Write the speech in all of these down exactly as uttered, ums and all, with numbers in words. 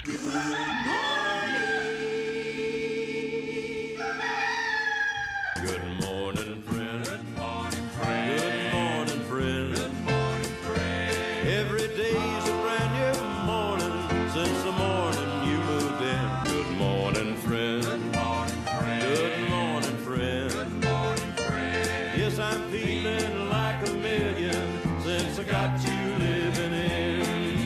Good morning, friend. Good morning, friend. Good morning, friend. Good morning, friend. Every day's a brand new morning since the morning you moved in. Good morning, friend. Good morning, friend. Good morning, friend. Good morning, friend. Yes, I'm feeling like a million since I got you living in.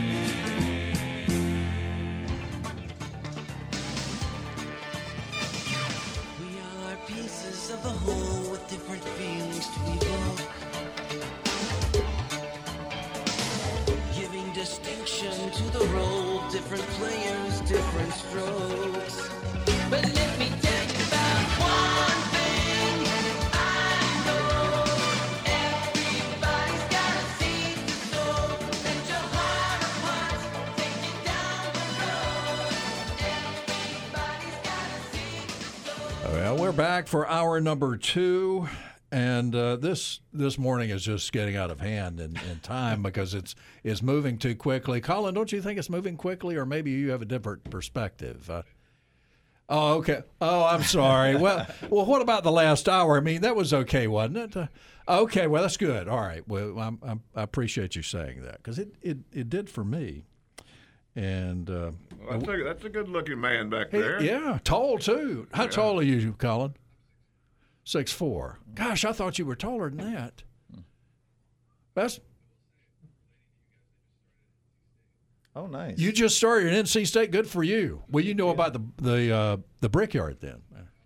We are pieces of a whole with different feelings to evoke, giving distinction to the role, different players, different strokes. But let me tell you about one thing I know. Everybody's got a seed to sow. Let your heart of hearts take you down the road. Everybody's got a seed to sow. Well, we're back for hour number two, and uh, this this morning is just getting out of hand in, in time because it's it's moving too quickly. Colin, don't you think it's moving quickly, or maybe you have a different perspective? Uh, oh, okay. Oh, I'm sorry. well, well, what about the last hour? I mean, that was okay, wasn't it? Uh, okay, well, that's good. All right. Well, I'm, I'm, I appreciate you saying that because it, it, it did for me. And uh, Well, that's, a, that's a good-looking man back Hey, there. yeah, tall too. How tall are you, Colin? Six four. Gosh, I thought you were taller than that. That's Oh, nice. you just started at N C State. Good for you. Well, you know about the the uh, the Brickyard then.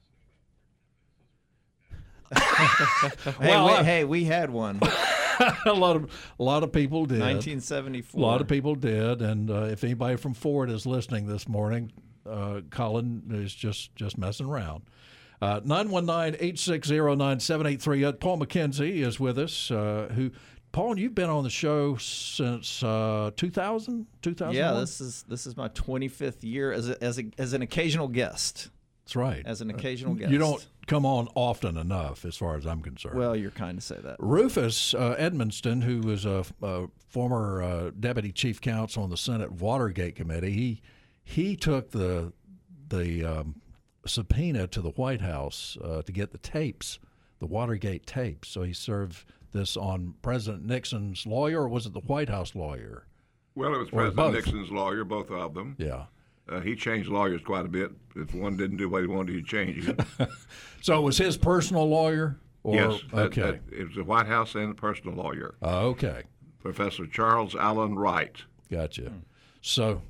hey, well, we, I- hey, we had one. a lot of a lot of people did. nineteen seventy-four. A lot of people did, and uh, if anybody from Ford is listening this morning, uh, Colin is just, just messing around. Uh, nine one nine, eight six zero, nine seven eight three. Uh, Paul McKenzie is with us. Uh, who, Paul, you've been on the show since uh, two thousand, two thousand one? Yeah, this is this is my twenty-fifth year as a, as a, as an occasional guest. That's right. As an occasional guest. You don't come on often enough, as far as I'm concerned. Well, you're kind to say that. Rufus uh, Edmonston, who was a, a former uh, deputy chief counsel on the Senate Watergate Committee, he he took the the um, subpoena to the White House uh, to get the tapes, the Watergate tapes. So he served this on President Nixon's lawyer, or was it the White House lawyer? Well, it was Or President both. Nixon's lawyer, both of them. Yeah. Uh, he changed lawyers quite a bit. If one didn't do what he wanted, he'd change it. So it was his personal lawyer? Or, yes. that- Okay. that- it was the White House and the personal lawyer, Uh, okay. Professor Charles Allen Wright. Gotcha. So,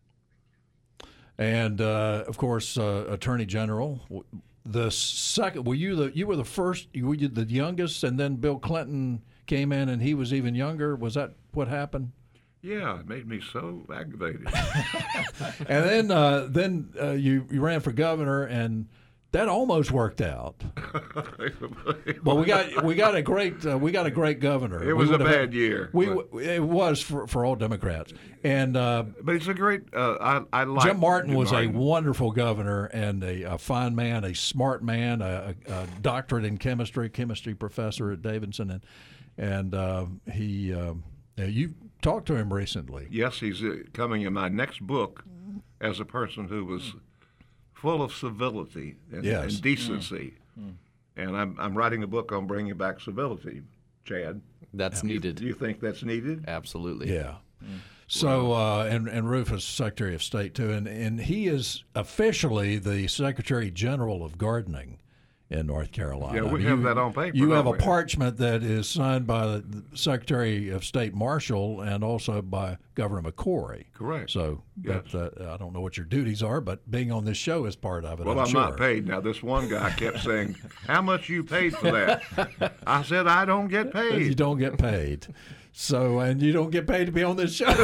and uh, of course, uh, Attorney General. w- The second, were you the you were the first? You were you the youngest, and then Bill Clinton came in, and he was even younger. Was that what happened? Yeah, it made me so aggravated. And then uh, then uh, you you ran for governor, and that almost worked out. Well, we got we got a great uh, we got a great governor. It was We a would have bad year, We but- w- it was for, for all Democrats, and. Uh, But it's a great. Uh, I I like Jim Martin was Martin. a wonderful governor and a, a fine man, a smart man, a, a, a doctorate in chemistry, chemistry professor at Davidson, and and uh, he um, uh, you talked to him recently. Yes, he's uh, coming in my next book as a person who was full of civility and, Yes. and decency. And I'm I'm writing a book on bringing back civility, Chad. That's Do you- needed. Do you think that's needed? Absolutely. Yeah. So uh, and and Rufus, Secretary of State too, and and he is officially the Secretary General of Gardening in North Carolina. Yeah, we You- have that on paper, You don't have a we? parchment that is signed by the Secretary of State Marshall and also by Governor McCory. Correct. So Yes. that, uh, I don't know what your duties are, but being on this show is part of it. Well, I'm, I'm sure. not paid. Now, this one guy kept saying, how much you paid for that? I said, I don't get You paid. don't get paid. So, and you don't get paid to be on this show.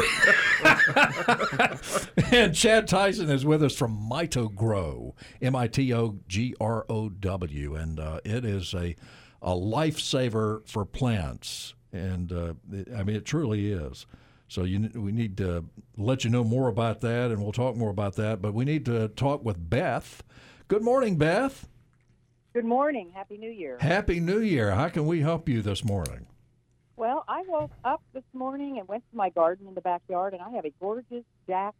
And Chad Tyson is with us from Mito Grow, M I T O G R O W, and uh, it is a a lifesaver for plants, and uh, it, I mean it truly is. So you, we need to let you know more about that, and we'll talk more about that. But we need to talk with Beth. Good morning, Beth. Good morning. Happy New Year. Happy New Year. How can we help you this morning? Well, I woke up this morning and went to my garden in the backyard, and I have a gorgeous Jack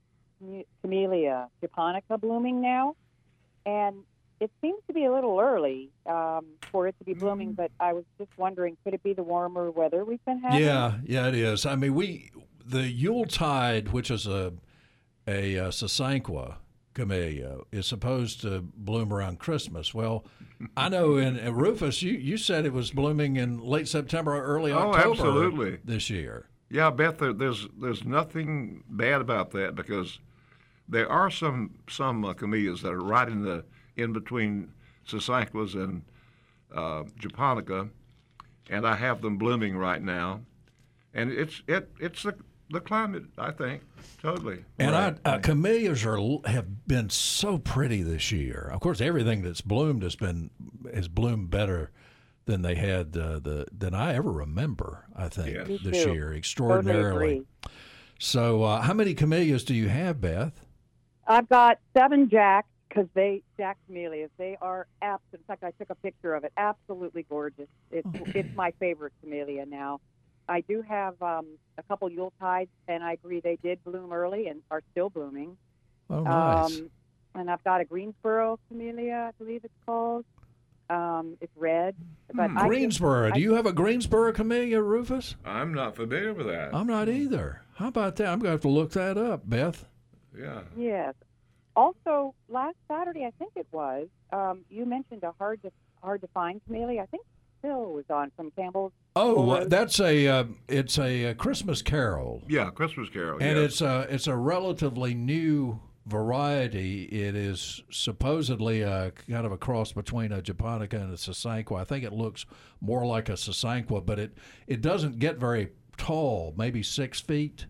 Came- Camellia japonica blooming now, and it seems to be a little early um, for it to be blooming. But I was just wondering, could it be the warmer weather we've been having? Yeah, yeah, it is. I mean, we the Yuletide, which is a a, uh Sasanqua camellia, is supposed to bloom around Christmas. Well, I know in uh, Rufus, you, you said it was blooming in late September or early Oh, October absolutely. this year. Yeah, Beth, there, there's there's nothing bad about that because there are some some uh, camellias that are right in the in between Sasanquas and uh, japonica, and I have them blooming right now, and it's it it's the the climate, I think, totally. And Right, I, uh, right. camellias are have been so pretty this year. Of course, everything that's bloomed has been has bloomed better than they had uh, the than I ever remember. I think Yes. Me this too. year, Totally extraordinarily. agree. So, uh, how many camellias do you have, Beth? I've got seven jacks because they jack camellias. They are absolute. In fact, I took a picture of it. Absolutely gorgeous. It's it's my favorite camellia now. I do have um, a couple Yuletides, and I agree they did bloom early and are still blooming. Oh, nice. Um, and I've got a Greensboro camellia, I believe it's called. Um, it's red. But I just- Greensboro. I- Do you have a Greensboro camellia, Rufus? I'm not familiar with that. I'm not either. How about that? I'm going to have to look that up, Beth. yeah. Yes. Also, last Saturday, I think it was, um, you mentioned a hard to hard to find camellia. I think Phil was on from Campbell's. Oh, Full uh, Road. that's a uh, it's a, uh Christmas Carol, Yeah, Christmas Carol. and yes. it's a it's a relatively new variety. It is supposedly a kind of a cross between a japonica and a sasanqua. I think it looks more like a sasanqua, but it it doesn't get very tall, maybe six feet.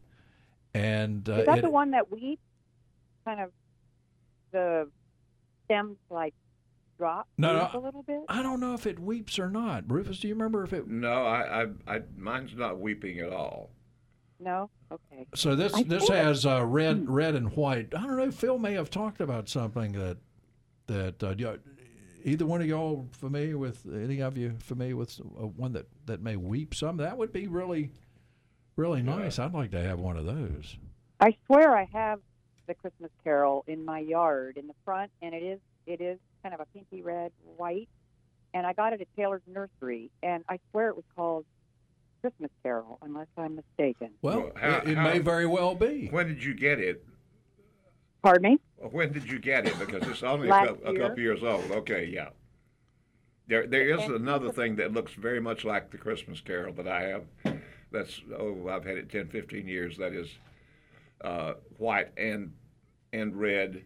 And uh, Is that it, the one that weeps? Kind of the stems like drop No, weep no. a little bit? I don't know if it weeps or not. Rufus, do you remember if it? No, I, I, I, mine's not weeping at all. No? Okay. So this I this thought- has uh, red red and white. I don't know. Phil may have talked about something that that uh, do y- either one of y'all familiar with? Any of you familiar with uh, one that, that may weep some? That would be really really nice. I'd like to have one of those. I swear I have the Christmas Carol in my yard in the front, and it is it is kind of a pinky red white, and I got it at Taylor's Nursery, and I swear it was called Christmas Carol, unless I'm mistaken. Well, Well, how- it, it how- may very well be. When did you get it? Pardon me? When did you get it? Because it's only a, Last couple, a year. couple years old. Okay, yeah. There, there is another thing that looks very much like the Christmas Carol that I have. That's oh, I've had it ten, fifteen years. That is uh, white and and red,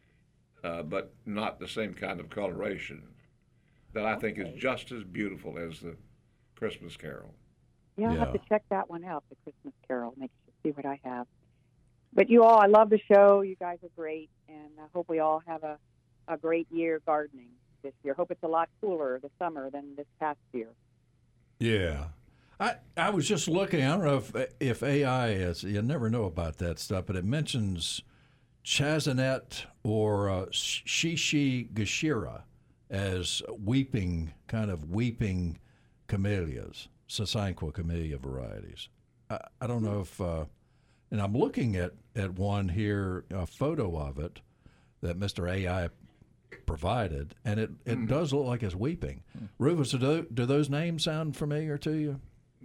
uh, but not the same kind of coloration. That I think is just as beautiful as the Christmas Carol. Yeah, I'll have Yeah. to check that one out, the Christmas Carol, make sure see what I have. But you all, I love the show. You guys are great, and I hope we all have a, a great year gardening this year. Hope it's a lot cooler this summer than this past year. Yeah. I, I was just looking. I don't know if if A I is. You never know about that stuff, but it mentions chazanet or uh, shishi gashira as weeping, kind of weeping camellias, sasanqua camellia varieties. I, I don't know if, uh, and I'm looking at, at one here, a photo of it that Mister A I provided, and it, it does look like it's weeping. Rufus, do, do those names sound familiar to you?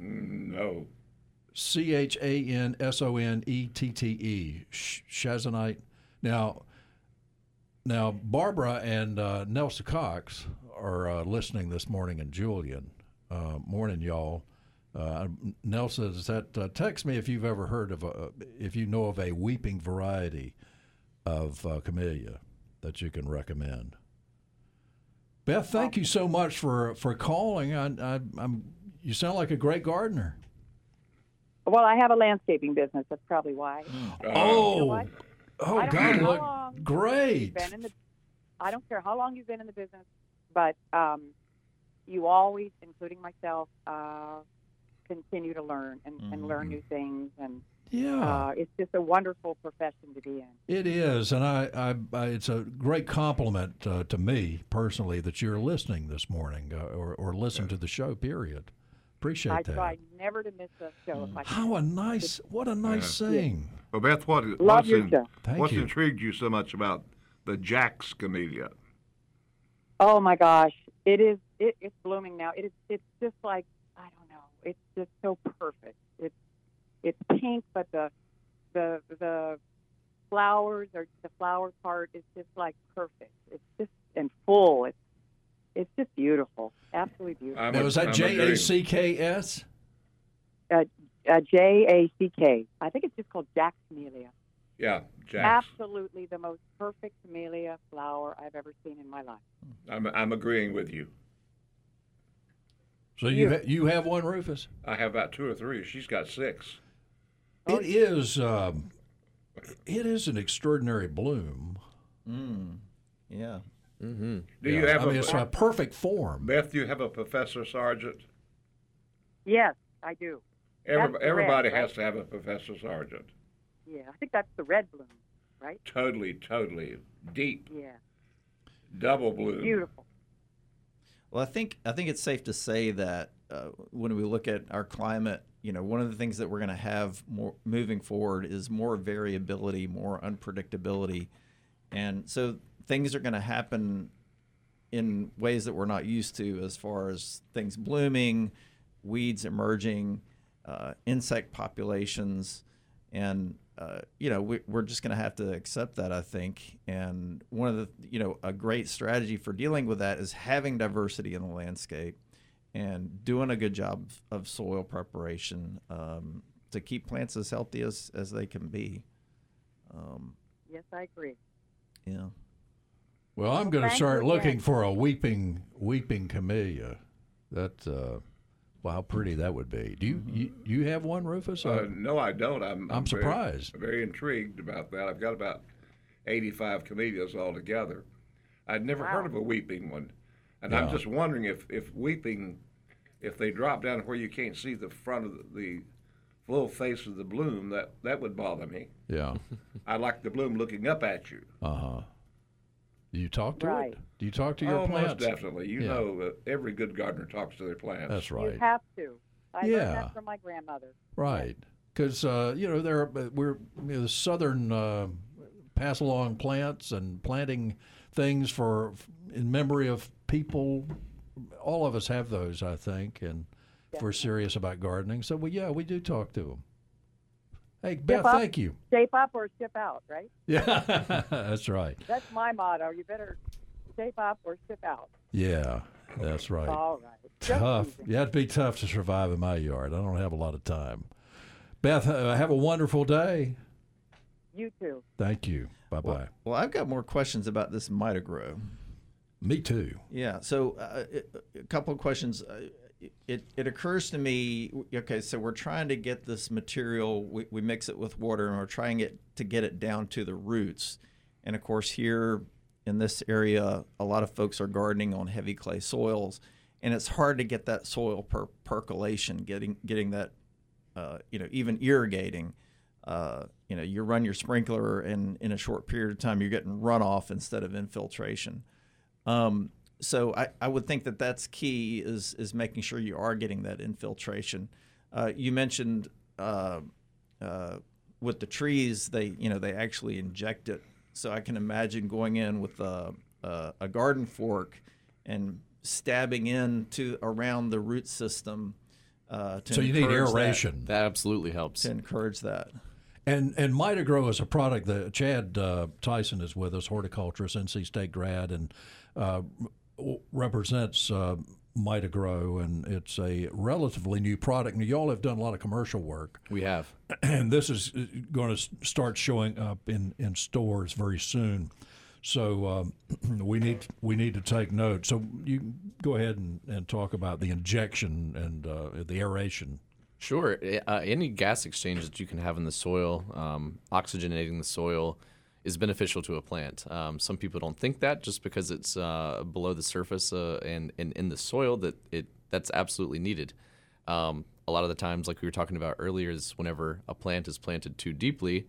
No. C H A N S O N E T T E, Sh- Shazonite. Now, now Barbara and uh, Nelson Cox are uh, listening this morning, and Julian. Uh, morning, y'all. Uh, Nelson, does that uh, text me if you've ever heard of a, if you know of a weeping variety of uh, camellia that you can recommend. Beth, thank you so much for for calling. I, I, I'm. You sound like a great gardener. Well, I have a landscaping business. That's probably why. Uh, Oh, You know what? oh, I don't God, know how look long great. You've been in the, I don't care how long you've been in the business, but um, you always, including myself, uh, continue to learn and, and learn new things. And Yeah, uh, it's just a wonderful profession to be in. it is, and I, I, I it's a great compliment uh, to me personally that you're listening this morning uh, or, or listen to the show. Period. Appreciate I that. try never to miss a show if I can. How a nice, what a nice thing. Well, Beth, what, Love what's, your in, show. Thank what's you. intrigued you so much about the Jack's camellia? Oh my gosh, it is. It, it's blooming now. It is. It's just like I don't know. It's just so perfect. It's it's pink, but the the the flowers or the flower part is just like perfect. It's just and full. It's it's just beautiful. Absolutely beautiful. I'm Now, a- is that I'm J A agreeing. C K S? Uh, uh, J A C K. I think it's just called Jack's Camellia. Yeah, Jack's. Absolutely the most perfect camellia flower I've ever seen in my life. I'm, I'm agreeing with you. So you ha- you have one, Rufus? I have about two or three. She's got six. Oh, It is. Um, it is an extraordinary bloom. Mm. Yeah. Mm-hmm. Do you Yeah, have I mean, a it's a perfect form. Beth? Do you have a Professor Sargent? Yes, I do. Every, That's everybody red, has right? to have a Professor Sargent. Yeah, I think that's the red bloom, right? Totally, totally deep, Yeah, double bloom. beautiful. Well, I think I think it's safe to say that uh, when we look at our climate, you know, one of the things that we're going to have more moving forward is more variability, more unpredictability, and so things are going to happen in ways that we're not used to, as far as things blooming, weeds emerging, uh, insect populations, and uh, you know, we, we're just going to have to accept that, I think. And one of the, you know, a great strategy for dealing with that is having diversity in the landscape and doing a good job of soil preparation um, to keep plants as healthy as, as they can be. Um, Yes, I agree. yeah. Well, I'm going to thank start you looking again. for a weeping weeping camellia. That uh, well, how pretty that would be. Do you you, you have one, Rufus? Uh, no, I don't. I'm, I'm very- surprised. Very, intrigued about that. I've got about eighty-five camellias altogether. I'd never Wow. heard of a weeping one, and Yeah. I'm just wondering if, if weeping, if they drop down where you can't see the front of the, the full face of the bloom, that that would bother me. Yeah. I like the bloom looking up at you. Uh huh. Do you talk to Right. it? Do you talk to your Oh, plants? most definitely. You Yeah. know, uh, every good gardener talks to their plants. That's You right. have to. I Yeah. learned that from my grandmother. Right. Because uh, you know there are, we're you know, the southern uh, pass along plants and planting things for in memory of people. All of us have those, I think, and if we're serious about gardening, so we yeah we do talk to them. Hey Beth, up. thank you. Shape up or ship out, right? Yeah, that's right. That's my motto. You better shape up or ship out. Yeah, that's right. All right. Just Tough. teasing. Yeah, it'd be tough to survive in my yard. I don't have a lot of time. Beth, uh, have a wonderful day. You too. Thank you. Bye bye. Well, well, I've got more questions about this Mitagrow. Me too. Yeah. So uh, a couple of questions. Uh, It, it occurs to me, okay, so we're trying to get this material, we, we mix it with water, and we're trying it to get it down to the roots. And of course, here in this area, a lot of folks are gardening on heavy clay soils, and it's hard to get that soil per percolation, getting getting that, uh, you know, even irrigating. Uh, you know, you run your sprinkler, and in a short period of time, you're getting runoff instead of infiltration. Um, So I, I would think that that's key is is making sure you are getting that infiltration. Uh, you mentioned uh, uh, with the trees, they you know they actually inject it. So I can imagine going in with a, a, a garden fork and stabbing into around the root system. Uh, to So you need encourage that- aeration. That absolutely helps. to encourage that. And and Mitagrow is a product that Chad uh, Tyson is with us, horticulturist, N C State grad, and uh, represents uh, Mitagrow, and it's a relatively new product. And y'all have done a lot of commercial work, We have. and this is going to start showing up in, in stores very soon. So um, we need we need to take note. So you go ahead and, and talk about the injection and uh, the aeration. Sure. Uh, any gas exchange that you can have in the soil, um, oxygenating the soil, is beneficial to a plant. Um, some people don't think that just because it's uh, below the surface uh, and, and in the soil that it that's absolutely needed. Um, a lot of the times, like we were talking about earlier, is whenever a plant is planted too deeply,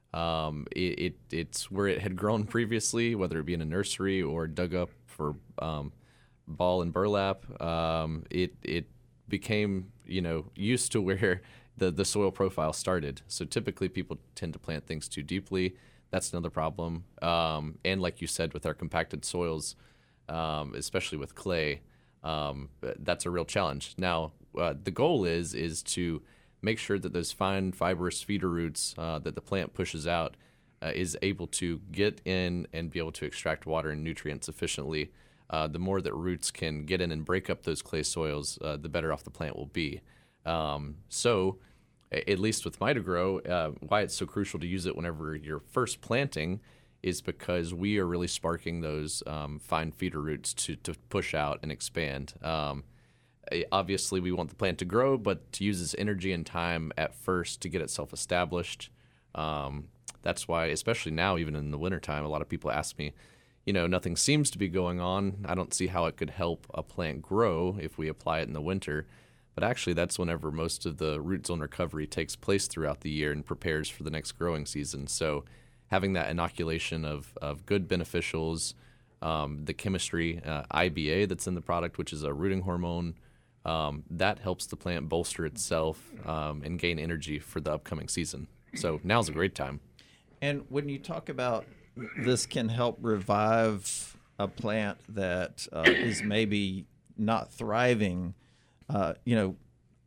um, it, it it's where it had grown previously, whether it be in a nursery or dug up for um, ball and burlap. Um, it it became you know used to where the the soil profile started. So typically people tend to plant things too deeply. That's another problem. Um, and like you said, with our compacted soils, um, especially with clay, um, that's a real challenge. Now, uh, the goal is is to make sure that those fine fibrous feeder roots uh, that the plant pushes out uh, is able to get in and be able to extract water and nutrients efficiently. Uh, the more that roots can get in and break up those clay soils, uh, the better off the plant will be. Um, so, at least with Mitogrow, uh, why it's so crucial to use it whenever you're first planting is because we are really sparking those um, fine feeder roots to, to push out and expand. Um, obviously, we want the plant to grow, but to use its energy and time at first to get itself established. Um, that's why, especially now, even in the wintertime, a lot of people ask me, you know, nothing seems to be going on. I don't see how it could help a plant grow if we apply it in the winter. But actually, that's whenever most of the root zone recovery takes place throughout the year and prepares for the next growing season. So having that inoculation of, of good beneficials, um, the chemistry, uh, I B A that's in the product, which is a rooting hormone, um, that helps the plant bolster itself um, and gain energy for the upcoming season. So now's a great time. And when you talk about this can help revive a plant that uh, is maybe not thriving, Uh, you know,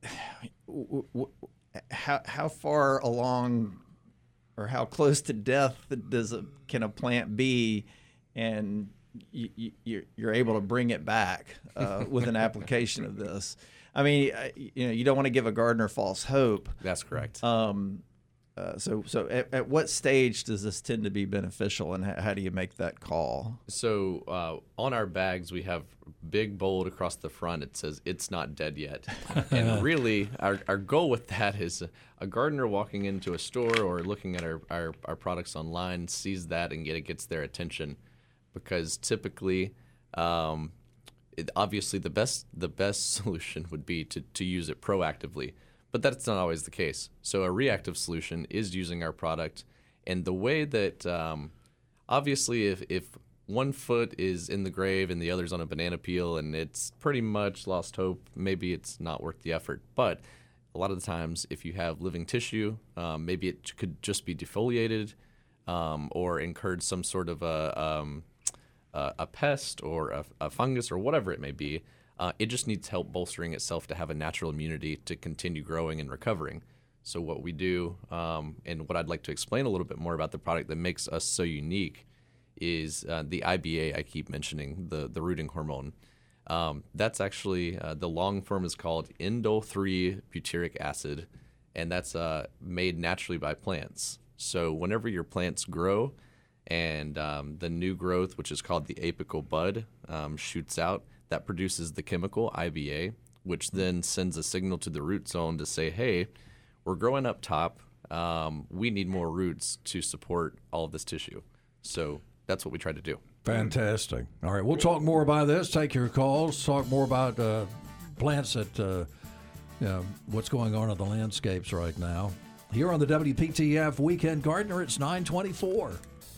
w- w- how how far along or how close to death does a, can a plant be, and you, you, you're you're able to bring it back uh, with an application of this? I mean, I- you know, you don't want to give a gardener false hope. That's correct. Um, uh, so so at, at what stage does this tend to be beneficial, and how, how do you make that call? So uh, on our bags, we have big bold across the front. It says, "It's not dead yet." And really, our, our goal with that is a gardener walking into a store or looking at our, our, our products online sees that and get, it gets their attention. Because typically, um, it, obviously, the best the best solution would be to, to use it proactively. But that's not always the case. So a reactive solution is using our product. And the way that, um, obviously, if, if one foot is in the grave and the other's on a banana peel and it's pretty much lost hope, maybe it's not worth the effort. But a lot of the times, if you have living tissue, um, maybe it could just be defoliated um, or incurred some sort of a, um, a, a pest or a, a fungus or whatever it may be. Uh, it just needs help bolstering itself to have a natural immunity to continue growing and recovering. So what we do, um, and what I'd like to explain a little bit more about the product that makes us so unique, is uh, the I B A I keep mentioning, the, the rooting hormone. Um, that's actually, uh, the long form is called indole three butyric acid, and that's uh, made naturally by plants. So whenever your plants grow and um, the new growth, which is called the apical bud, um, shoots out, that produces the chemical I B A, which then sends a signal to the root zone to say, hey, we're growing up top. Um, we need more roots to support all of this tissue. So that's what we try to do. Fantastic. All right, we'll talk more about this, take your calls, talk more about uh, plants that, uh, you know, what's going on in the landscapes right now. Here on the W P T F Weekend Gardener, it's nine twenty-four.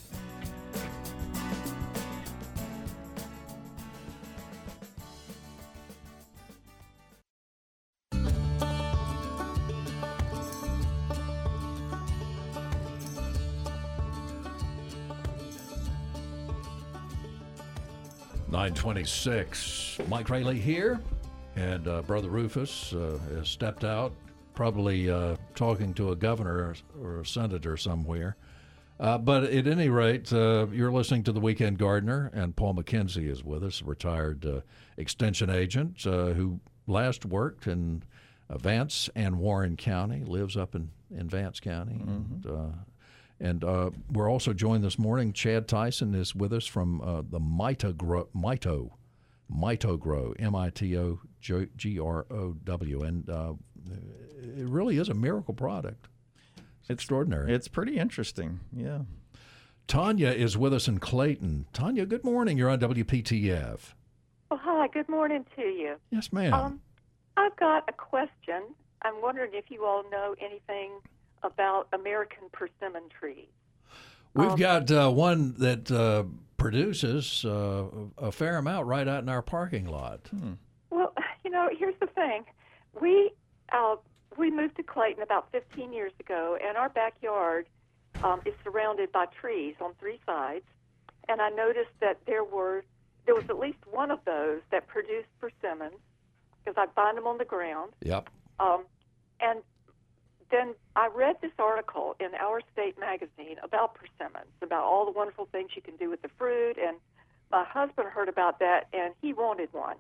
nine twenty-six. Mike Rayleigh here, and uh, Brother Rufus uh, has stepped out, probably uh, talking to a governor or, or a senator somewhere. Uh, but at any rate, uh, you're listening to The Weekend Gardener, and Paul McKenzie is with us, a retired uh, extension agent uh, who last worked in uh, Vance and Warren County, lives up in, in Vance County. Mm-hmm. And, uh, And uh, we're also joined this morning. Chad Tyson is with us from uh, the Mitogrow, Mito, Mitogrow, M I T O G R O W. And uh, it really is a miracle product. It's extraordinary. It's pretty interesting, yeah. Tanya is with us in Clayton. Tanya, good morning. You're on W P T F. Oh, hi. Good morning to you. Yes, ma'am. Um, I've got a question. I'm wondering if you all know anything about American persimmon trees. We've um, got uh, one that uh, produces uh, a fair amount right out in our parking lot. Hmm. Well, you know, here's the thing. We uh, we moved to Clayton about fifteen years ago, and our backyard um, is surrounded by trees on three sides. And I noticed that there were there was at least one of those that produced persimmons, because I'd find them on the ground. Yep. Um, and then I read this article in Our State magazine about persimmons, about all the wonderful things you can do with the fruit. And my husband heard about that, and he wanted one.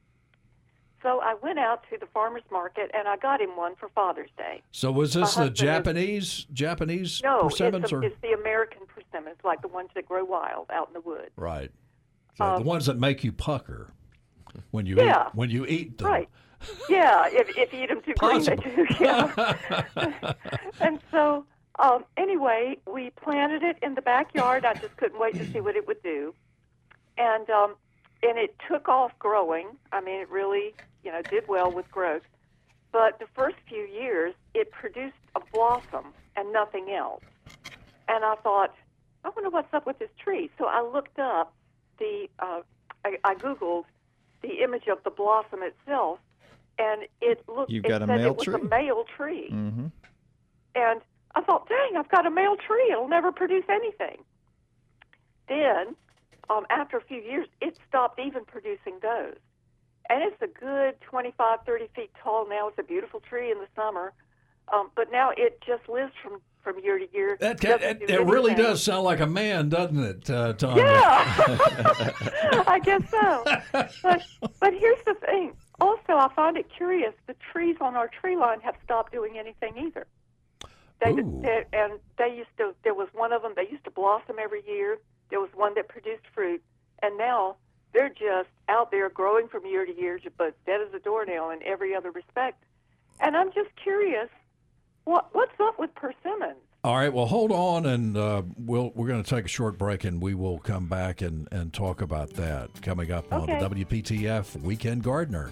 So I went out to the farmer's market, and I got him one for Father's Day. So was this My the husband is- Japanese Japanese No, it's persimmons? the, or? it's the American persimmons, like the ones that grow wild out in the woods. Right. So Um, the ones that make you pucker when you Yeah. eat, when you eat them. Right. Yeah, if, if you eat them too green, they do. Yeah. And so, um, anyway, we planted it in the backyard. I just couldn't wait to see what it would do. And um, and it took off growing. I mean, it really, you know, did well with growth. But the first few years, it produced a blossom and nothing else. And I thought, I wonder what's up with this tree. So I looked up the, uh, I, I Googled the image of the blossom itself, and it looked, You've it got a said male it was tree. a male tree. Mm-hmm. And I thought, dang, I've got a male tree. It'll never produce anything. Then, um, after a few years, it stopped even producing those. And it's a good twenty-five, thirty feet tall now. It's a beautiful tree in the summer. Um, but now it just lives from, from year to year. That, doesn't it, do it really anything. does sound like a man, doesn't it, uh, Tom? Yeah, I guess so. But, but here's the thing. Also, I find it curious. The trees on our tree line have stopped doing anything either. They, Ooh. they, and they used to. There was one of them. They used to blossom every year. There was one that produced fruit, and now they're just out there growing from year to year, but dead as a doornail in every other respect. And I'm just curious, what what's up with persimmons? All right, well, hold on, and uh, we'll, we're going to take a short break, and we will come back and, and talk about that coming up on the Okay. W P T F Weekend Gardener.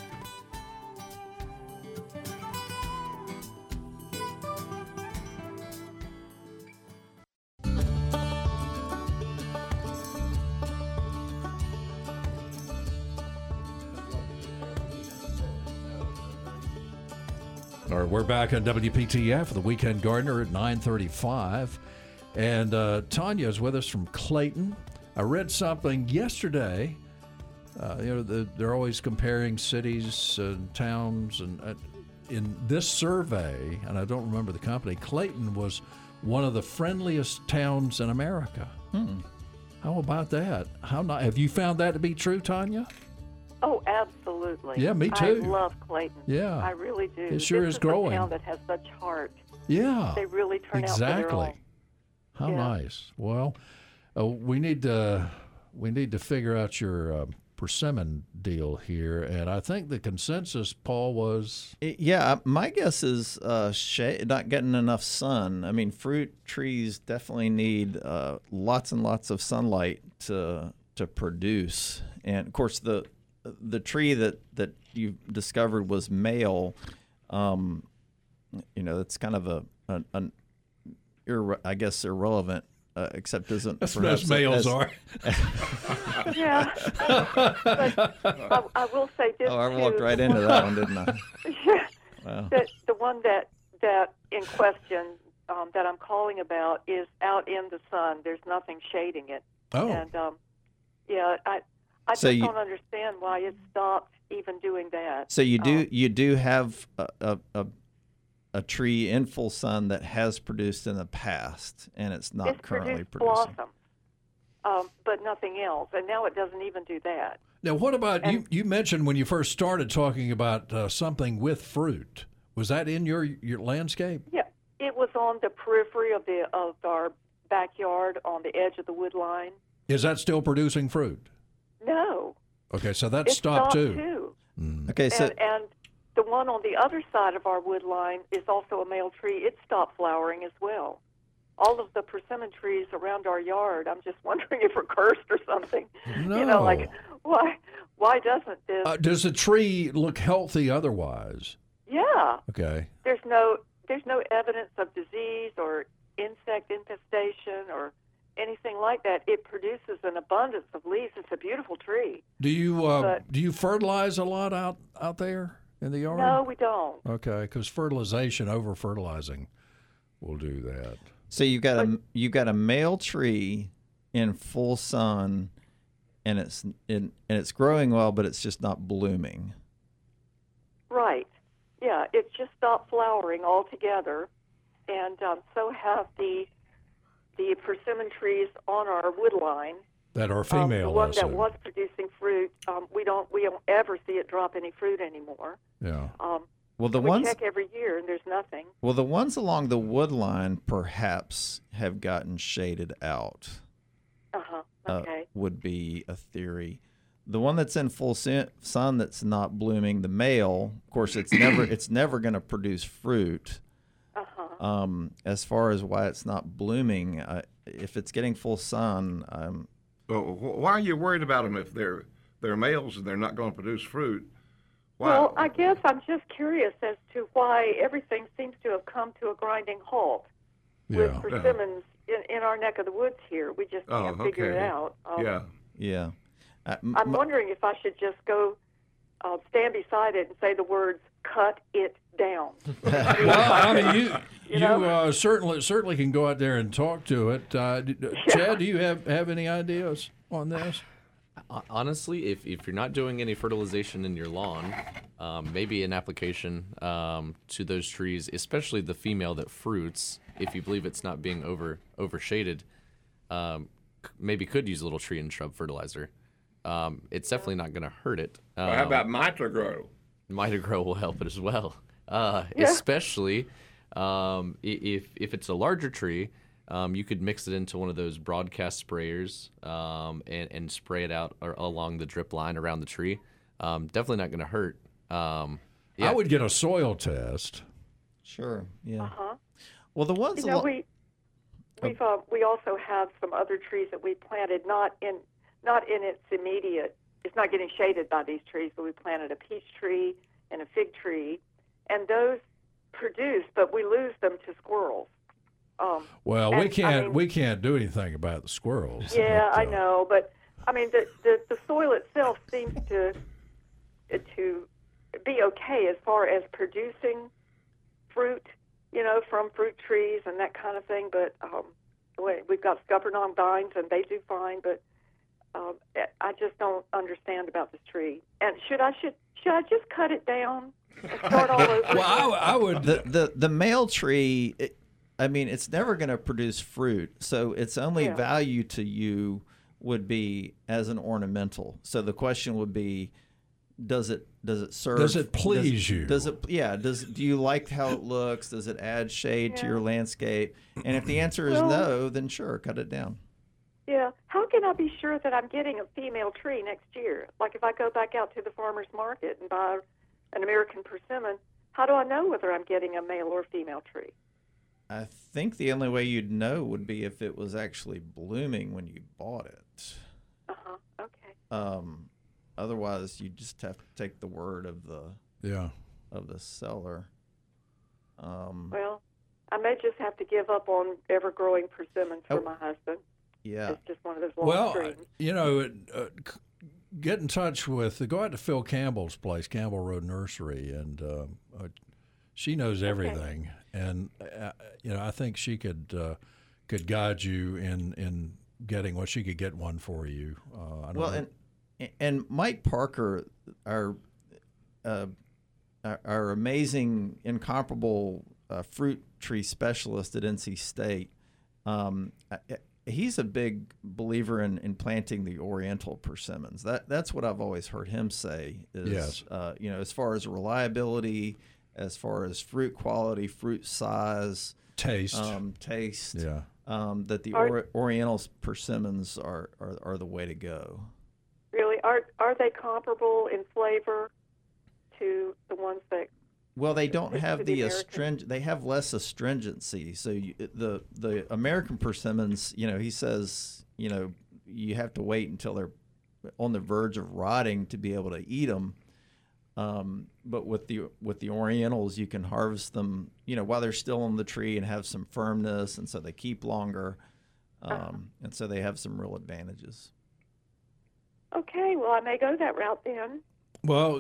All right, we're back on W P T F, the Weekend Gardener at nine thirty-five. And uh, Tanya is with us from Clayton. I read something yesterday. Uh, you know, the, they're always comparing cities and towns. And uh, in this survey, and I don't remember the company, Clayton was one of the friendliest towns in America. Hmm. How about that? How not? Have you found that to be true, Tanya? Oh, absolutely. Yeah, me too. I love Clayton. Yeah. I really do. It sure this is is growing. a town that has such heart. Yeah. They really turn out for their exactly. own. How Yeah. nice. Well, uh, we need to we need to figure out your uh, persimmon deal here, and I think the consensus, Paul, was It- yeah, my guess is uh, shade, not getting enough sun. I mean, fruit trees definitely need uh, lots and lots of sunlight to to produce. And of course, the the tree that that you discovered was male. Um, you know, it's kind of a an, an irre- I guess irrelevant. Uh, except isn't that's perhaps as males as- are. Yeah. But I, I will say this Oh, I too. walked right into that one, didn't I? Yeah. Wow. The, the one that, that in question um, that I'm calling about is out in the sun. There's nothing shading it. Oh, And, um, yeah, I, I So just you- don't understand why it stopped even doing that. So you do Um, you do have a, a a a tree in full sun that has produced in the past, and it's not it's currently produced producing. blossoms, um, but nothing else. And now it doesn't even do that. now what about you? and- You mentioned when you first started talking about uh, something with fruit. Was that in your your landscape? Yeah, it was on the periphery of the of our backyard on the edge of the wood line. Is that still producing fruit? No, Okay, so that it stopped, too. too. Mm. Okay, so And, and the one on the other side of our wood line is also a male tree. It stopped flowering as well. All of the persimmon trees around our yard, I'm just wondering if we're cursed or something. No. You know, like, why why doesn't this? Uh, does the tree look healthy otherwise? yeah, Okay. there's no there's no evidence of disease or insect infestation or anything like that. It produces an abundance of leaves. It's a beautiful tree. Do you uh, But- do you fertilize a lot out out there in the yard? No, we don't. Okay, because fertilization, over fertilizing, will do that. So you got a you got a male tree in full sun, and it's in, and it's growing well, but it's just not blooming. Right. Yeah, it's just stopped flowering altogether, and um, so have the the persimmon trees on our wood line. That are Um, female, the one I that assume. was producing fruit, um, we don't we don't ever see it drop any fruit anymore. Yeah. Um, Well, the we ones check every year, and there's nothing. well the ones along the wood line perhaps have gotten shaded out. Uh-huh. uh, Okay. would be a theory. The one that's in full sun, sun that's not blooming, the male, of course, it's never it's never going to produce fruit. Uh-huh. Um, as far as why it's not blooming, uh, if it's getting full sun, um, Well, wh- why are you worried about them if they're they're males and they're not going to produce fruit? Why? Well, I guess I'm just curious as to why everything seems to have come to a grinding halt with Yeah. persimmons in, in our neck of the woods here. We just Oh, can't figure it okay. out. Um, yeah. yeah. Uh, m- I'm m- wondering if I should just go uh, stand beside it and say the words "cut it down." Well, I mean, you you, You know? uh, certainly certainly can go out there and talk to it. Uh, d- d- Chad, do you have, have any ideas on this? Hon- Honestly, if, if you're not doing any fertilization in your lawn, um, maybe an application um, to those trees, especially the female that fruits, if you believe it's not being over overshaded, um, c- maybe could use a little tree and shrub fertilizer. Um, it's definitely not going to hurt it. Um, Well, how about Mitogrow? Mitogrow will help it as well, uh, Yeah. especially um, i- if if it's a larger tree. Um, you could mix it into one of those broadcast sprayers um, and, and spray it out or along the drip line around the tree. Um, definitely not going to hurt. Um, yeah. I would get a soil test. Sure. Yeah. Uh-huh. Well, the ones You know, alo- we we've uh, we also have some other trees that we planted, not in not in its immediate. It's not getting shaded by these trees, but we planted a peach tree and a fig tree, and those produce, but we lose them to squirrels. Um, Well, we And, I can't mean- we can't do anything about the squirrels. yeah, but, I uh, know, but I mean the, the the soil itself seems to to be okay as far as producing fruit, you know, from fruit trees and that kind of thing. But um, we- we've got scuppernong vines, and they do fine. But um, I just don't understand about this tree. And should I should should I just cut it down and start all over? Well, I, w- I would. the the the male tree. It, I mean, it's never going to produce fruit, so its only Yeah. value to you would be as an ornamental. So the question would be, does it does it serve? Does it please does, you? Does it? Yeah. Does do you like how it looks? Does it add shade to Yeah. your landscape? And if the answer is Well- no, then sure, cut it down. Yeah. How can I be sure that I'm getting a female tree next year? Like if I go back out to the farmer's market and buy an American persimmon, how do I know whether I'm getting a male or female tree? I think the only way you'd know would be if it was actually blooming when you bought it. Uh-huh. Okay. Um, otherwise, you just have to take the word of the Yeah. of the seller. Um, Well, I may just have to give up on ever-growing persimmons for Oh. my husband. yeah. It's just one of those long Well, streams. you know, it, uh, c- get in touch with, go out to Phil Campbell's place, Campbell Road Nursery, and uh, uh, she knows everything. And uh, you know, I think she could uh, could guide you in in getting what she could get one for you. Uh, I don't Well, know. and and Mike Parker, our uh, our, our amazing, incomparable uh, fruit tree specialist at N C State, um, I- he's a big believer in, in planting the Oriental persimmons. That that's what I've always heard him say. Is, Yes. uh, you know, as far as reliability, as far as fruit quality, fruit size, Taste. um, taste. yeah. Um, that the Are- or, Oriental persimmons are, are, are the way to go. Really, are are they comparable in flavor to the ones that? Well, they don't To have the the American. astringent. They have less astringency. So you, the the American persimmons, you know, he says, you know, you have to wait until they're on the verge of rotting to be able to eat them. Um, but with the with the Orientals, you can harvest them, you know, while they're still on the tree and have some firmness, and so they keep longer, um, Uh-huh. and so they have some real advantages. Okay, well, I may go that route then. Well, g-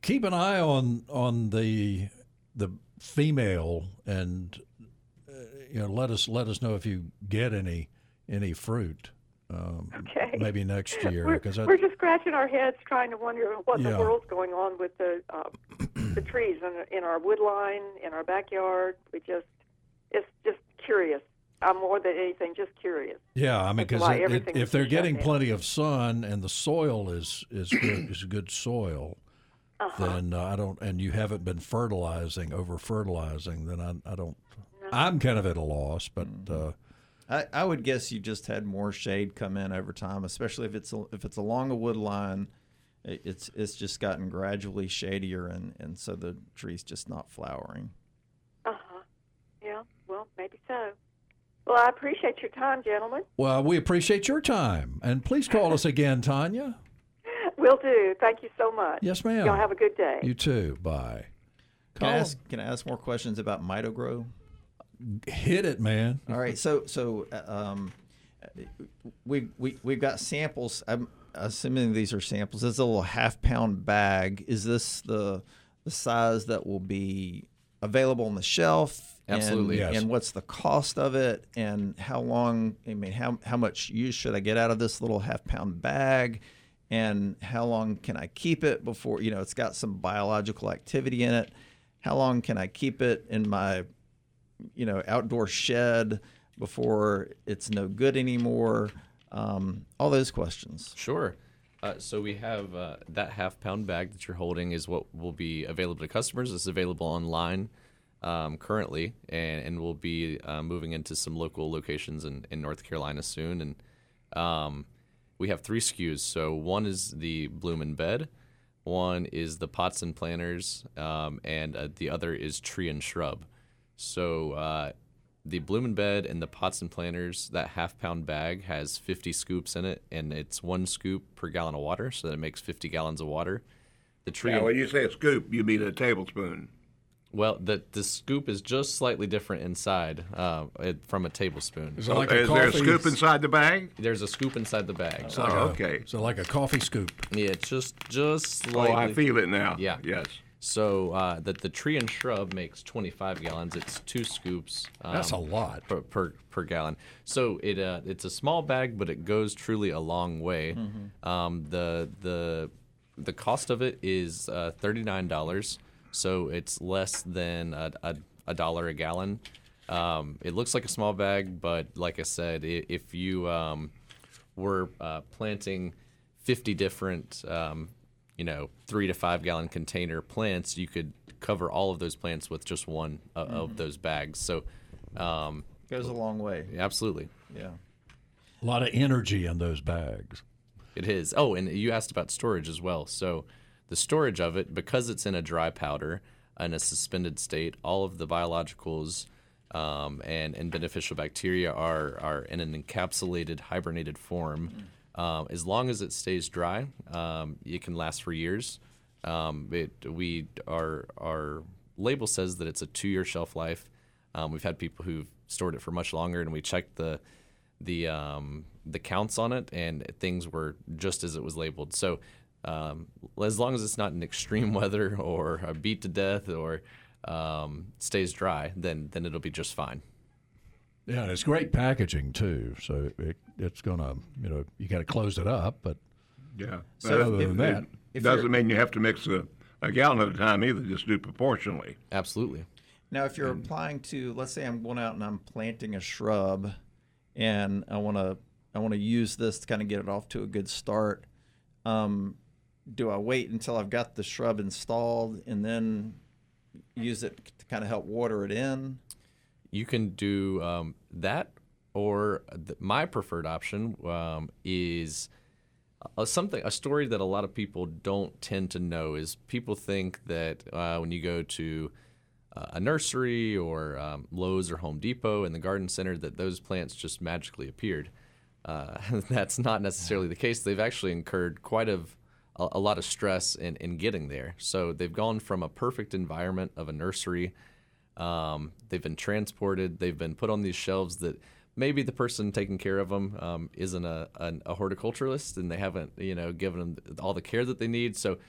keep an eye on on the the female, and uh, you know, let us let us know if you get any any fruit. Um, Okay. Maybe next year, We're, because we're just scratching our heads trying to wonder what Yeah. the world's going on with the uh, the trees in, in our wood line, in our backyard. We just, it's just curious. I'm more than anything just curious. yeah, I mean, That's because why everything if is they're shut getting down. plenty of sun and the soil is is good is good soil, Uh-huh. then uh, I don't, and you haven't been fertilizing, over fertilizing, then I I don't. I'm kind of at a loss, but. Uh, I, I would guess you just had more shade come in over time, especially if it's a, if it's along a wood line. It, it's it's just gotten gradually shadier, and, and so the tree's just not flowering. Uh-huh. Yeah, well, maybe so. Well, I appreciate your time, gentlemen. Well, we appreciate your time, and please call us again, Tanya. Will do. Thank you so much. Yes, ma'am. Y'all have a good day. You too. Bye. Can I Call- ask Can I ask more questions about Mitogrow? Hit it, man. All right, so so uh, um, we we we've got samples. I'm assuming these are samples. This is a little half pound bag. Is this the the size that will be available on the shelf? Absolutely. And, Yes. and what's the cost of it? And how long? I mean, how how much use should I get out of this little half pound bag? And how long can I keep it before, you know, it's got some biological activity in it? How long can I keep it in my, you know, outdoor shed before it's no good anymore? Um, all those questions. Sure. Uh, so we have uh, that half pound bag that you're holding is what will be available to customers. It's available online um, currently, and, and we'll be uh, moving into some local locations in, in North Carolina soon. And um, we have three S K Us. So one is the Bloom and Bed, one is the Pots and Planters, um, and uh, the other is Tree and Shrub. So uh, the Bloom and Bed and the Pots and Planters, that half pound bag has fifty scoops in it, and it's one scoop per gallon of water, so that it makes fifty gallons of water. The tree, Now, when you say a scoop, you mean a tablespoon. well, the the scoop is just slightly different inside uh, it, from a tablespoon. Is it like a Is there a coffee- scoop inside the bag? There's a scoop inside the bag. It's like Oh, a- okay. So like a coffee scoop. Yeah, it's just just Oh, slightly. I feel it now. Yeah. Yes. So uh, that the Tree and Shrub makes twenty-five gallons. It's two scoops. Um, That's a lot. per, per per gallon. So it uh, it's a small bag, but it goes truly a long way. Um, the the the cost of it is uh, thirty-nine dollars. So it's less than a, a, a dollar a gallon. Um, it looks like a small bag, but like I said, i- if you um, were uh, planting fifty different, um, you know, three to five gallon container plants, you could cover all of those plants with just one uh, of those bags. So, um, Goes a long way. absolutely. Yeah. A lot of energy in those bags. It is. Oh, and you asked about storage as well. So the storage of it, because it's in a dry powder in a suspended state, all of the biologicals um, and, and beneficial bacteria are, are in an encapsulated, hibernated form. Um, as long as it stays dry, um, it can last for years. Um, it we our our label says that it's a two-year shelf life. Um, we've had people who've stored it for much longer, and we checked the the um, the counts on it, and things were just as it was labeled. So um, as long as it's not in extreme weather or uh, beat to death or um, stays dry, then then it'll be just fine. Yeah, and it's great packaging too. So it, it's gonna, you know, you got to close it up, but Yeah. So Uh, other if- than that, if doesn't you're- mean you have to mix a, a gallon at a time either. Just do proportionally. Absolutely. Now, if you're applying to, let's say I'm going out and I'm planting a shrub, and I want to I want to use this to kind of get it off to a good start. Um, do I wait until I've got the shrub installed and then use it to kind of help water it in? You can do um, that, or th- my preferred option um, is uh, something a story that a lot of people don't tend to know. Is people think that uh, when you go to uh, a nursery or um, Lowe's or Home Depot in the garden center, that those plants just magically appeared. Uh, that's not necessarily the case. They've actually incurred quite a, a, a lot of stress in, in getting there. So they've gone from a perfect environment of a nursery. Um, they've been transported. They've been put on these shelves that maybe the person taking care of them um, isn't a, a, a horticulturalist, and they haven't, you know, given them all the care that they need. So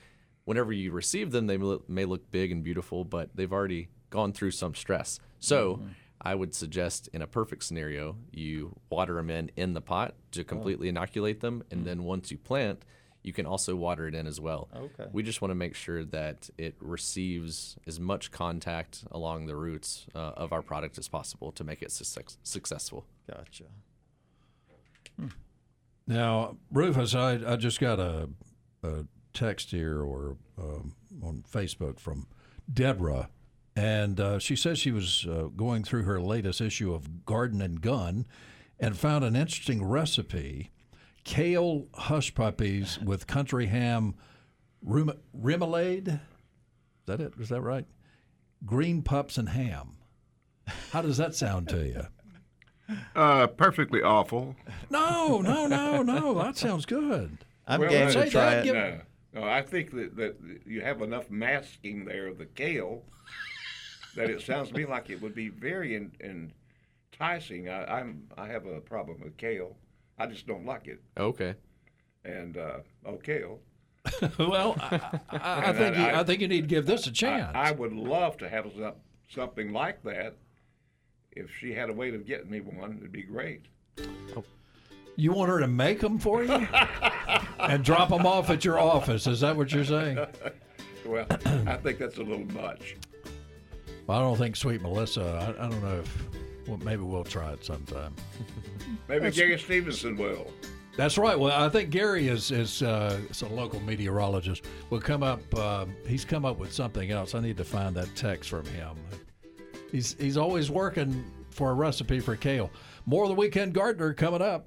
whenever you receive them, they may may look big and beautiful, but they've already gone through some stress. So mm-hmm. I would suggest in a perfect scenario, you water them in in the pot to completely oh. inoculate them. And mm-hmm. then once you plant, you can also water it in as well. Okay. We just want to make sure that it receives as much contact along the roots uh, of our product as possible to make it su- successful. Gotcha. Hmm. Now, Rufus, I, I just got a, a text here or um, on Facebook from Deborah, and uh, she says she was uh, going through her latest issue of Garden and Gun and found an interesting recipe: kale hush puppies with country ham rum- remoulade. Is that it? Is that right? Green pups and ham. How does that sound to you? Uh, perfectly awful. No, no, no, no. That sounds good. I'm well, game uh, to try it. No, no, I think that, that you have enough masking there of the kale that it sounds to me like it would be very in, enticing. I, I'm I have a problem with kale. I just don't like it. Okay. And uh, oh, kale. Well, I, I, I think I, you, I think you need to give this a chance. I, I would love to have some, something like that. If she had a way of getting me one, it'd be great. Oh. You want her to make them for you and drop them off at your office? Is that what you're saying? Well, I think that's a little much. Well, I don't think Sweet Melissa. I, I don't know if. Well, maybe we'll try it sometime. Maybe That's, Gary Stevenson will. That's right. Well, I think Gary is is uh, is a local meteorologist. Will come up. Uh, he's come up with something else. I need to find that text from him. He's he's always working for a recipe for kale. More of the Weekend Gardener coming up.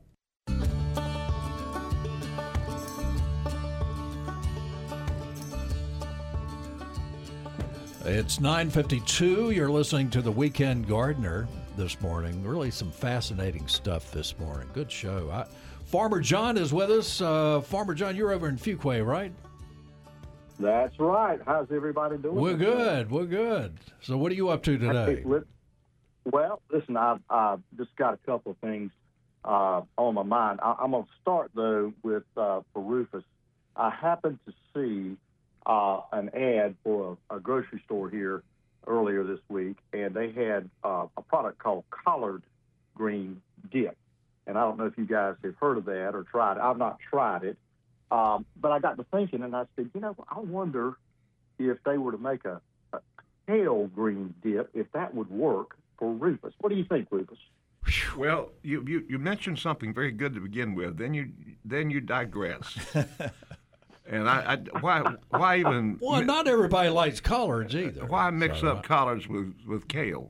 It's nine fifty-two. You're listening to the Weekend Gardener this morning. Really some fascinating stuff this morning. Good show. I, Farmer John is with us. Uh, Farmer John, you're over in Fuquay, right? That's right. How's everybody doing? We're good. We're good. So what are you up to today? Well, listen, I've, I've just got a couple of things uh, on my mind. I, I'm going to start, though, with uh, for Rufus. I happened to see uh, an ad for a, a grocery store here earlier this week, and they had uh, a product called collard green dip. And I don't know if you guys have heard of that or tried it. I've not tried it. Um, but I got to thinking, and I said, you know, I wonder if they were to make a, a kale green dip, if that would work for Rufus. What do you think, Rufus? Well, you, you, you mentioned something very good to begin with. Then you then you digress. And I, I why why even? Well, mi- not everybody likes collards either. Why mix so, up collards with, with kale?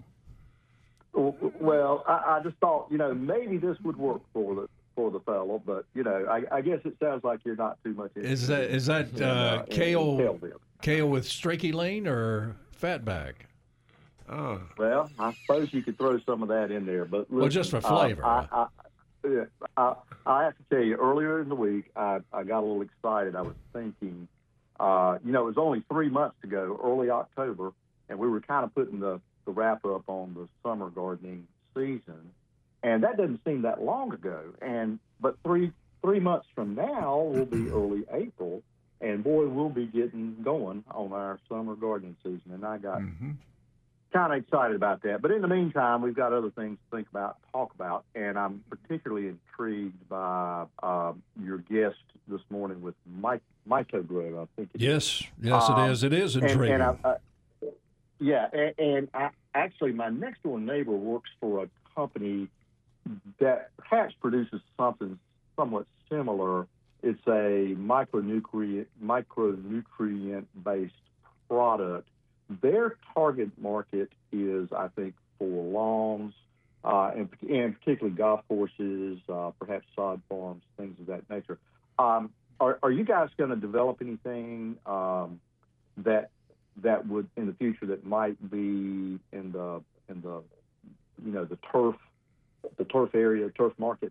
Well, I, I just thought, you know, maybe this would work for the for the fellow, but you know, I, I guess it sounds like you're not too much. Is that is that in, uh, uh, kale kale, dip. Kale with streaky lean or fatback? Oh. Well, I suppose you could throw some of that in there, but listen, well, just for flavor. Uh, I, I, I, I have to tell you, earlier in the week, I, I got a little excited. I was thinking, uh, you know, it was only three months ago, early October, and we were kind of putting the, the wrap up on the summer gardening season, and that doesn't seem that long ago. And but three three months from now will be early April, and boy, we'll be getting going on our summer gardening season. And I got mm-hmm. kind of excited about that. But in the meantime, we've got other things to think about, talk about, and I'm particularly intrigued by uh, your guest this morning with Mike Mitogrow. I think. It yes, is. yes, um, it is. It is intriguing. And, and I, I, yeah, and, and I, actually, my next door neighbor works for a company that perhaps produces something somewhat similar. It's a micronutrient micronutrient based product. Their target market is, I think, for lawns uh, and, and particularly golf courses, uh, perhaps sod farms, things of that nature. Um, are, are you guys going to develop anything um, that that would in the future that might be in the in the you know the turf the turf area, turf market?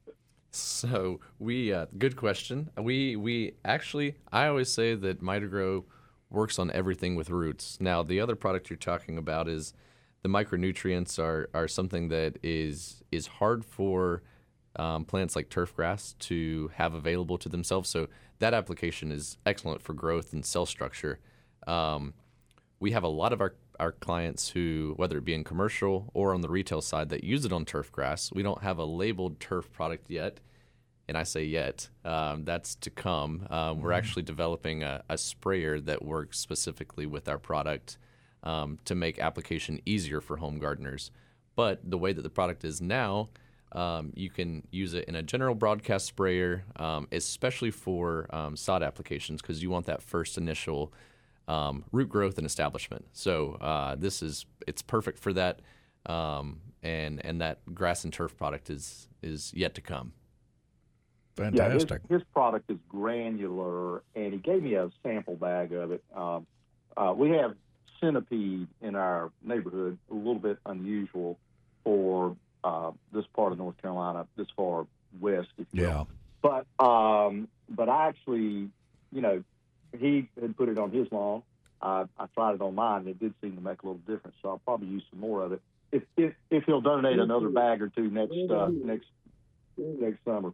So we, uh, good question. We we actually, I always say that Mitogrow works on everything with roots. Now, the other product you're talking about is the micronutrients are, are something that is is hard for um, plants like turf grass to have available to themselves. So that application is excellent for growth and cell structure. Um, we have a lot of our, our clients who, whether it be in commercial or on the retail side, that use it on turf grass. We don't have a labeled turf product yet. And I say yet, um, that's to come. Um, we're actually developing a, a sprayer that works specifically with our product um, to make application easier for home gardeners. But the way that the product is now, um, you can use it in a general broadcast sprayer, um, especially for um, sod applications, because you want that first initial um, root growth and establishment. So uh, this is it's perfect for that, um, and and that grass and turf product is is yet to come. Fantastic. Yeah, his, his product is granular, and he gave me a sample bag of it. Um, uh, we have centipede in our neighborhood, a little bit unusual for uh, this part of North Carolina, this far west, if you Yeah. will. But um, but I actually, you know, he had put it on his lawn. Uh, I tried it on mine, and it did seem to make a little difference. So I'll probably use some more of it if if, if he'll donate another bag or two next uh, next next summer.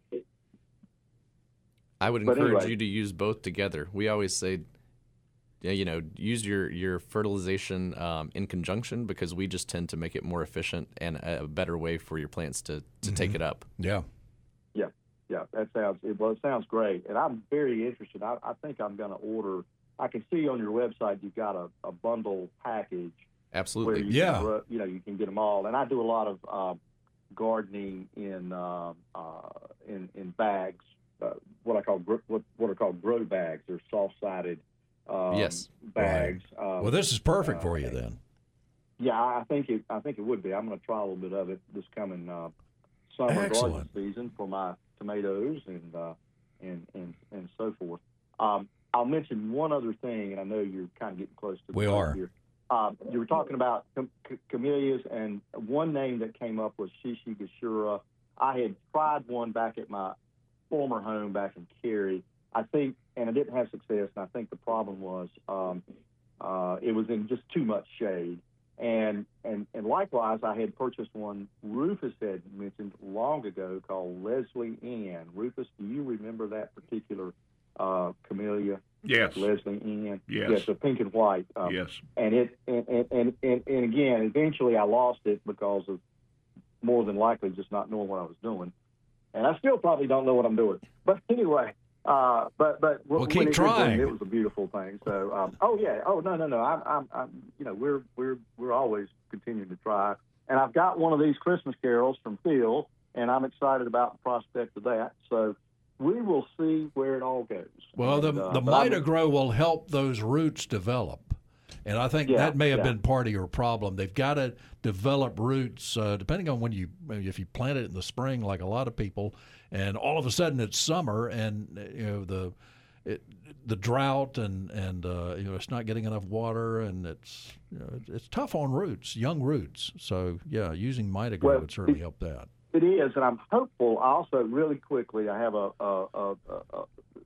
I would But encourage anyway. you to use both together. We always say, yeah, you know, use your, your fertilization um, in conjunction, because we just tend to make it more efficient and a better way for your plants to, to Mm-hmm. take it up. Yeah. Yeah, yeah, that sounds it. Well, it sounds great, and I'm very interested. I, I think I'm going to order. I can see on your website you've got a, a bundle package where Absolutely. you Yeah. can, grow- you know, you can get them all. And I do a lot of uh, gardening in uh, uh, in in bags, uh, what I call gr- what what are called grow bags. They're soft-sided um, Yes. bags. Um, Well, this is perfect for you then. Yeah, I think it. I think it would be. I'm going to try a little bit of it this coming uh, summer garden Excellent. season for my tomatoes and uh, and and and so forth. Um, I'll mention one other thing, and I know you're kind of getting close to the We break are. here. Um, you were talking about cam- c- camellias, and one name that came up was Shishi Gashura. I had tried one back at my former home back in Cary. I think, and I didn't have success. And I think the problem was um, uh, it was in just too much shade. And, and and likewise, I had purchased one Rufus had mentioned long ago called Leslie Ann. Rufus, do you remember that particular uh, camellia? Yes. Leslie Ann. Yes. Yes, the pink and white. Um, Yes. And it and, and, and, and, and again, eventually I lost it because of more than likely just not knowing what I was doing. And I still probably don't know what I'm doing. But anyway, uh, but but Well, when keep it did trying. bloom, it was a beautiful thing. So um, oh yeah, oh no no no, I'm, I'm I'm you know we're we're we're always continuing to try. And I've got one of these Christmas carols from Phil, and I'm excited about the prospect of that. So we will see where it all goes. Well, the And, uh, the but I'm- Mitogrow will help those roots develop, and I think Yeah, that may have yeah. been part of your problem. They've got to develop roots, uh, depending on when you if you plant it in the spring, like a lot of people, and all of a sudden it's summer, and you know the it, the drought and and uh, you know it's not getting enough water, and it's you know, it's tough on roots, young roots. So yeah, using Mitogrow Well, would certainly it- help that. It is, and I'm hopeful. I also, really quickly, I have a, a, a, a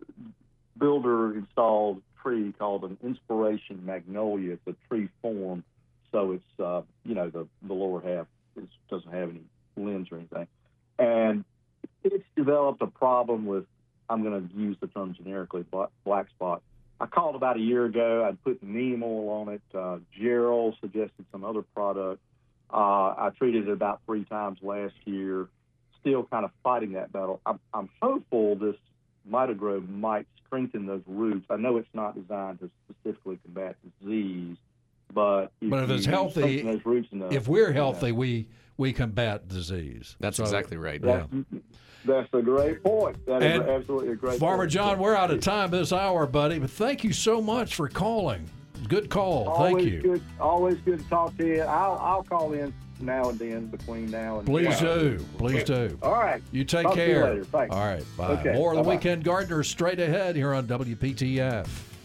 builder installed tree called an Inspiration Magnolia. It's a tree form, so it's uh, you know the the lower half is, doesn't have any limbs or anything, and it's developed a problem with. I'm going to use the term generically, black, black spot. I called about a year ago. I'd put neem oil on it. Uh, Gerald suggested some other product. Uh, I treated it about three times last year, still kind of fighting that battle. I'm, I'm hopeful this Mitogrow might strengthen those roots. I know it's not designed to specifically combat disease, but if, But if you it's healthy, strengthen those roots enough, If we're you know, healthy, we we combat disease. That's So- exactly right. Yeah. that's, that's a great point. That is And absolutely a great Farmer point. John, we're out of time this hour, buddy, but thank you so much for calling. Good call. Always Thank you. Good, always good to talk to you. I'll, I'll call in now and then between now and Please then. do. Please do. All right. You take Talk to you care. later. Thanks. All right. Bye. Okay. More of the Bye-bye. Weekend Gardener straight ahead here on W P T F.